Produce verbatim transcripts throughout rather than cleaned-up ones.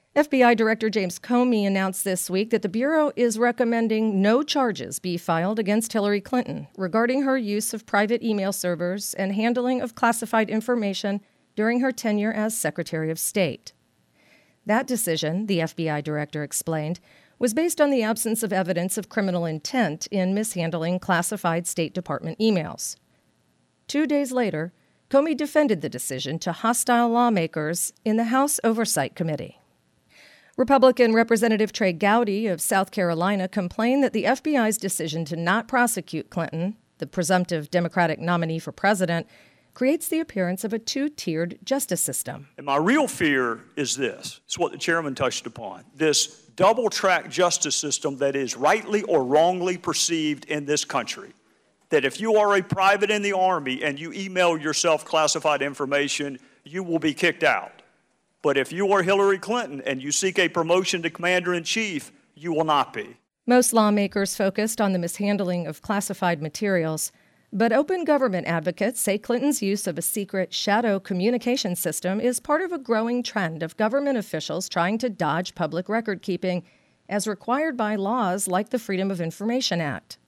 F B I Director James Comey announced this week that the Bureau is recommending no charges be filed against Hillary Clinton regarding her use of private email servers and handling of classified information during her tenure as Secretary of State. That decision, the F B I director explained, was based on the absence of evidence of criminal intent in mishandling classified State Department emails. Two days later, Comey defended the decision to hostile lawmakers in the House Oversight Committee. Republican Representative Trey Gowdy of South Carolina complained that the F B I's decision to not prosecute Clinton, the presumptive Democratic nominee for president, creates the appearance of a two-tiered justice system. And my real fear is this. It's what the chairman touched upon. This double-track justice system that is rightly or wrongly perceived in this country. That if you are a private in the Army and you email yourself classified information, you will be kicked out. But if you are Hillary Clinton and you seek a promotion to commander-in-chief, you will not be. Most lawmakers focused on the mishandling of classified materials, but open government advocates say Clinton's use of a secret shadow communication system is part of a growing trend of government officials trying to dodge public record keeping, as required by laws like the Freedom of Information Act.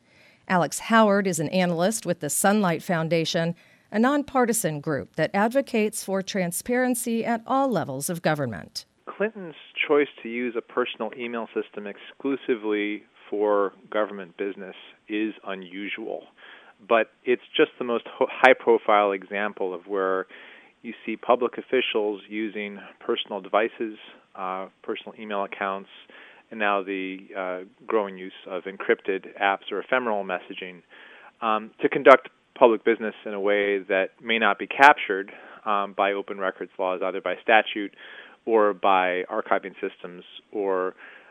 Alex Howard is an analyst with the Sunlight Foundation, a nonpartisan group that advocates for transparency at all levels of government. Clinton's choice to use a personal email system exclusively for government business is unusual. But it's just the most high-profile example of where you see public officials using personal devices, uh, personal email accounts, and now the uh, growing use of encrypted apps or ephemeral messaging um, to conduct public business in a way that may not be captured um, by open records laws, either by statute or by archiving systems or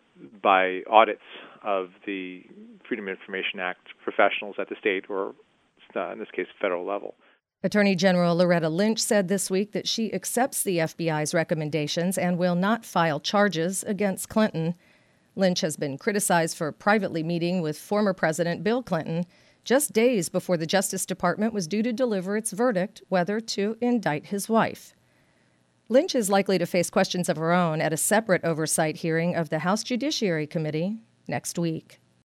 by audits of the Freedom of Information Act professionals at the state or, uh, in this case, federal level. Attorney General Loretta Lynch said this week that she accepts the F B I's recommendations and will not file charges against Clinton. Lynch has been criticized for privately meeting with former President Bill Clinton just days before the Justice Department was due to deliver its verdict whether to indict his wife. Lynch is likely to face questions of her own at a separate oversight hearing of the House Judiciary Committee next week.